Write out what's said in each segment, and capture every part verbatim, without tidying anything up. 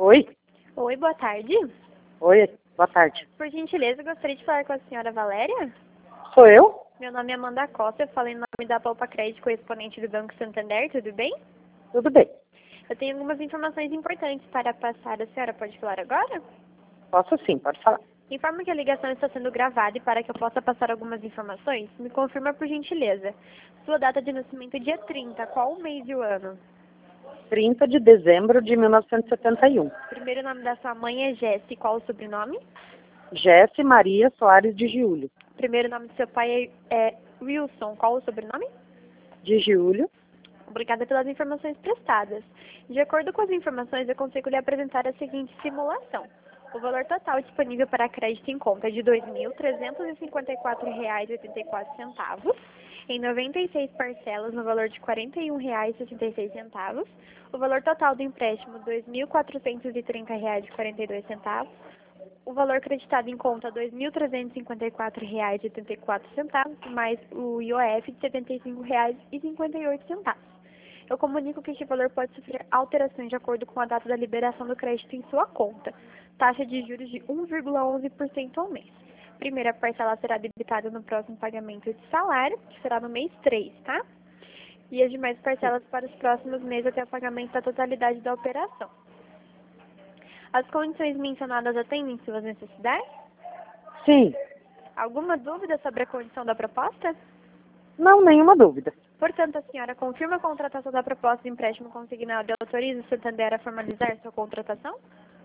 Oi? Oi, boa tarde. Oi, boa tarde. Por gentileza, gostaria de falar com a senhora Valéria? Sou eu? Meu nome é Amanda Costa, eu falo em nome da Poupa Crédito, correspondente do Banco Santander, tudo bem? Tudo bem. Eu tenho algumas informações importantes para passar. A senhora pode falar agora? Posso sim, pode falar. Informo que a ligação está sendo gravada e para que eu possa passar algumas informações, me confirma por gentileza. Sua data de nascimento é dia trinta, qual o mês e o ano? trinta de dezembro de mil novecentos e setenta e um. Primeiro nome da sua mãe é Jesse, qual o sobrenome? Jesse Maria Soares de Giulio. Primeiro nome do seu pai é, é Wilson, qual o sobrenome? De Giulio. Obrigada pelas informações prestadas. De acordo com as informações, eu consigo lhe apresentar a seguinte simulação. O valor total disponível para crédito em conta é de dois mil trezentos e cinquenta e quatro reais e oitenta e quatro centavos, em noventa e seis parcelas no valor de quarenta e um reais e sessenta e seis centavos. O valor total do empréstimo, dois mil quatrocentos e trinta reais e quarenta e dois centavos. O valor creditado em conta, dois mil trezentos e cinquenta e quatro reais e oitenta e quatro centavos, mais o I O F de setenta e cinco reais e cinquenta e oito centavos. Eu comunico que este valor pode sofrer alterações de acordo com a data da liberação do crédito em sua conta. Taxa de juros de um vírgula onze por cento ao mês. Primeira parcela será debitada no próximo pagamento de salário, que será no mês três, tá? E as demais parcelas para os próximos meses até o pagamento da totalidade da operação. As condições mencionadas atendem suas necessidades? Sim. Alguma dúvida sobre a condição da proposta? Não, nenhuma dúvida. Portanto, a senhora confirma a contratação da proposta de empréstimo consignado e autoriza o Santander a formalizar sua contratação?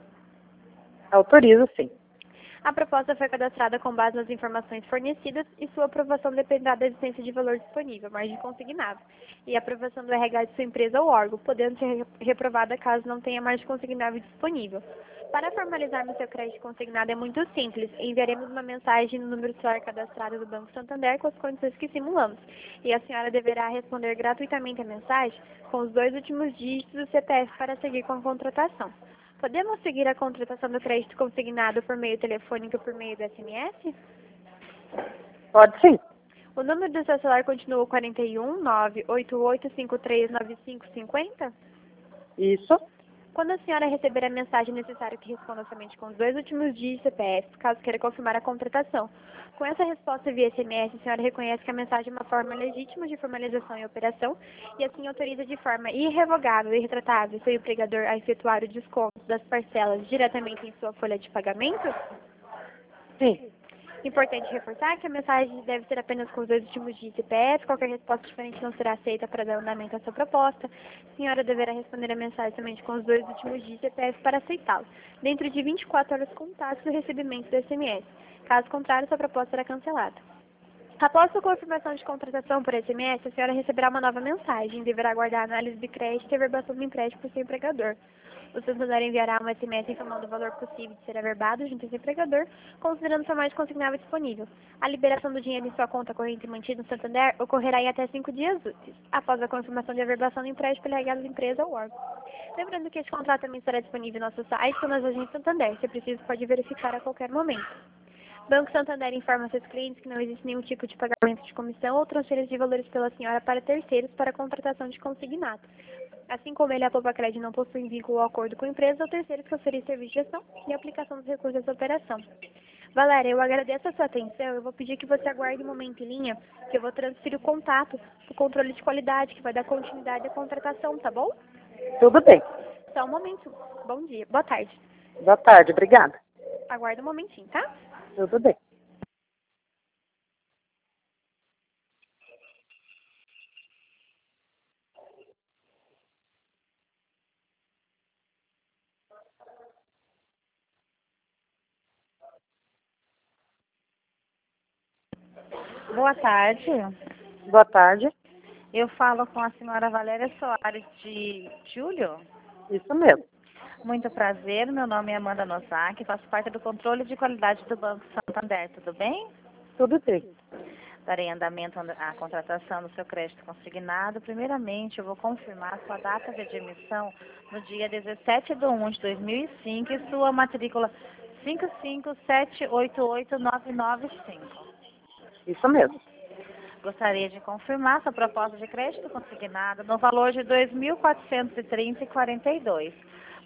Autorizo sim. A proposta foi cadastrada com base nas informações fornecidas e sua aprovação dependerá da existência de valor disponível, margem consignada, e a aprovação do R H de sua empresa ou órgão, podendo ser reprovada caso não tenha margem consignável disponível. Para formalizarmos seu crédito consignado é muito simples. Enviaremos uma mensagem no número celular cadastrado do Banco Santander com as condições que simulamos. E a senhora deverá responder gratuitamente a mensagem com os dois últimos dígitos do C P F para seguir com a contratação. Podemos seguir a contratação do crédito consignado por meio telefônico ou por meio do S M S? Pode sim. O número do seu celular continua o quarenta e um, nove oito oito cinco três nove cinco cinco zero? Isso. Quando a senhora receber a mensagem, é necessário que responda somente com os dois últimos dígitos do C P F, caso queira confirmar a contratação. Com essa resposta via S M S, a senhora reconhece que a mensagem é uma forma legítima de formalização e operação e assim autoriza de forma irrevogável e retratável seu empregador a efetuar o desconto das parcelas diretamente em sua folha de pagamento? Sim. Importante reforçar que a mensagem deve ser apenas com os dois últimos dígitos do C P F, qualquer resposta diferente não será aceita para dar andamento à sua proposta. A senhora deverá responder a mensagem somente com os dois últimos dígitos do C P F para aceitá-lo, dentro de vinte e quatro horas contadas do recebimento do S M S. Caso contrário, sua proposta será cancelada. Após sua confirmação de contratação por S M S, a senhora receberá uma nova mensagem e deverá aguardar a análise de crédito e averbação do empréstimo por seu empregador. O Santander enviará um S M S informando o valor possível de ser averbado junto ao seu empregador, considerando sua margem consignável disponível. A liberação do dinheiro em sua conta corrente mantida no Santander ocorrerá em até cinco dias úteis, após a confirmação de averbação do empréstimo pelo R H da empresa ou órgão. Lembrando que este contrato também estará disponível no nosso site ou nas agências Santander. Se preciso, pode verificar a qualquer momento. Banco Santander informa seus clientes que não existe nenhum tipo de pagamento de comissão ou transferência de valores pela senhora para terceiros para contratação de consignado. Assim como ele, a Poupa Crédito não possui vínculo ou acordo com empresas ou terceiros que oferecem serviço de gestão e aplicação dos recursos dessa operação. Valéria, eu agradeço a sua atenção. Eu vou pedir que você aguarde um momento em linha, que eu vou transferir o contato para o controle de qualidade, que vai dar continuidade à contratação, tá bom? Tudo bem. Só um momento. Bom dia. Boa tarde. Boa tarde, obrigada. Aguarda um momentinho, tá? Tudo bem. Boa tarde. Boa tarde. Eu falo com a senhora Valéria Soares de Júlio. Isso mesmo. Muito prazer, meu nome é Amanda Nosaki, faço parte do controle de qualidade do Banco Santander, tudo bem? Tudo bem. Darei andamento à contratação do seu crédito consignado. Primeiramente, eu vou confirmar sua data de admissão no dia dezessete de um de dois mil e cinco e sua matrícula cinco cinco sete oito oito nove nove cinco. Isso mesmo. Gostaria de confirmar sua proposta de crédito consignado no valor de dois mil quatrocentos e trinta reais e quarenta e dois centavos.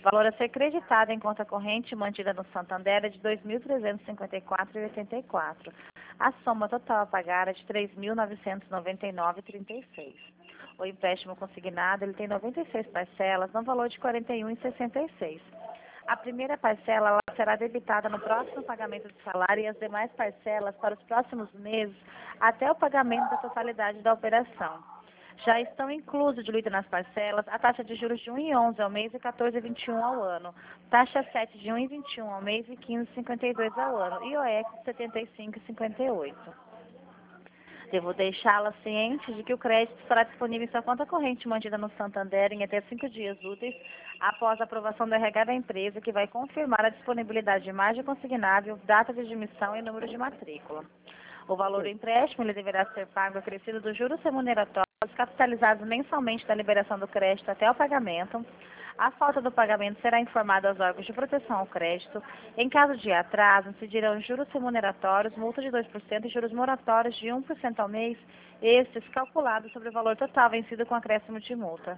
Valor a ser creditado em conta corrente mantida no Santander é de dois mil trezentos e cinquenta e quatro reais e oitenta e quatro centavos. A soma total a pagar é de três mil novecentos e noventa e nove reais e trinta e seis centavos. O empréstimo consignado ele tem noventa e seis parcelas, no valor de quarenta e um reais e sessenta e seis centavos. A primeira parcela ela será debitada no próximo pagamento do salário e as demais parcelas para os próximos meses até o pagamento da totalidade da operação. Já estão inclusos, diluídos nas parcelas, a taxa de juros de um vírgula onze ao mês e quatorze vírgula vinte e um ao ano, taxa sete de um vírgula vinte e um ao mês e quinze vírgula cinquenta e dois ao ano, e o I O F de setenta e cinco vírgula cinquenta e oito. Devo deixá-la ciente de que o crédito estará disponível em sua conta corrente mantida no Santander em até cinco dias úteis após a aprovação do R H da empresa, que vai confirmar a disponibilidade de margem consignável, data de admissão e número de matrícula. O valor do empréstimo ele deverá ser pago acrescido dos juros remuneratórios capitalizados mensalmente da liberação do crédito até o pagamento. A falta do pagamento será informada aos órgãos de proteção ao crédito. Em caso de atraso, incidirão juros remuneratórios, multa de dois por cento e juros moratórios de um por cento ao mês, estes calculados sobre o valor total vencido com acréscimo de multa.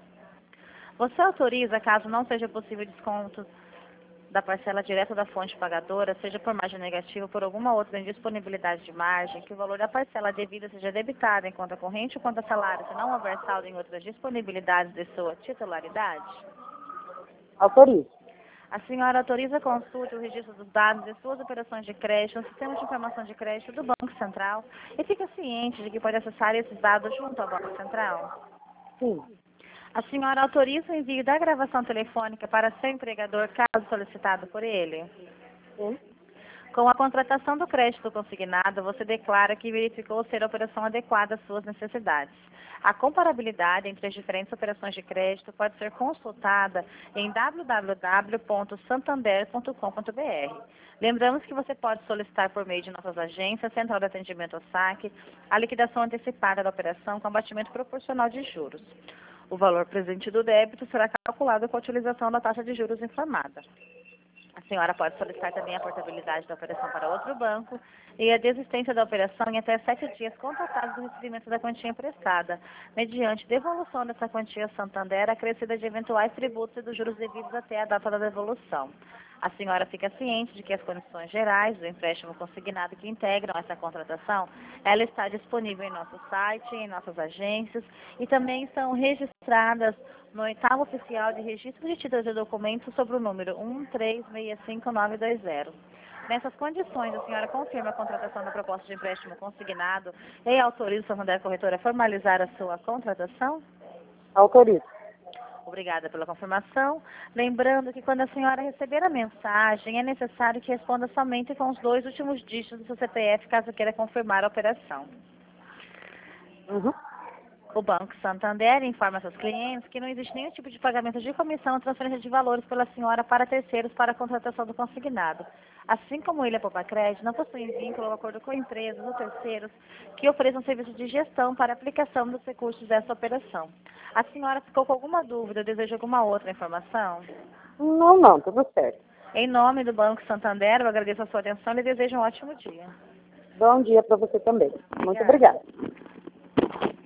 Você autoriza, caso não seja possível desconto da parcela direta da fonte pagadora, seja por margem negativa ou por alguma outra indisponibilidade de margem, que o valor da parcela devida seja debitado em conta corrente ou conta salário, se não houver saldo em outras disponibilidades de sua titularidade? Autorizo. A senhora autoriza a consulta e o registro dos dados de suas operações de crédito no sistema de informação de crédito do Banco Central e fica ciente de que pode acessar esses dados junto ao Banco Central? Sim. A senhora autoriza o envio da gravação telefônica para seu empregador, caso solicitado por ele? Sim. Com a contratação do crédito consignado, você declara que verificou ser a operação adequada às suas necessidades. A comparabilidade entre as diferentes operações de crédito pode ser consultada em w w w ponto santander ponto com ponto b r. Lembramos que você pode solicitar por meio de nossas agências, Central de Atendimento ao Saque, a liquidação antecipada da operação com abatimento proporcional de juros. O valor presente do débito será calculado com a utilização da taxa de juros informada. A senhora pode solicitar também a portabilidade da operação para outro banco e a desistência da operação em até sete dias contados do recebimento da quantia emprestada, mediante devolução dessa quantia ao Santander acrescida de eventuais tributos e dos juros devidos até a data da devolução. A senhora fica ciente de que as condições gerais do empréstimo consignado que integram essa contratação, ela está disponível em nosso site, em nossas agências e também estão registradas no oitavo oficial de registro de títulos e documentos sobre o número um três seis cinco nove dois zero. Nessas condições, a senhora confirma a contratação da proposta de empréstimo consignado e autoriza o Santander Corretora a formalizar a sua contratação? Autorizo. Obrigada pela confirmação. Lembrando que quando a senhora receber a mensagem, é necessário que responda somente com os dois últimos dígitos do seu C P F, caso queira confirmar a operação. Uhum. O Banco Santander informa seus clientes que não existe nenhum tipo de pagamento de comissão ou transferência de valores pela senhora para terceiros para a contratação do consignado. Assim como Ilha Poupa Crédito, não possui vínculo ou acordo com empresas ou terceiros que ofereçam serviço de gestão para aplicação dos recursos dessa operação. A senhora ficou com alguma dúvida ou deseja alguma outra informação? Não, não, tudo certo. Em nome do Banco Santander, eu agradeço a sua atenção e desejo um ótimo dia. Bom dia para você também. Muito obrigada.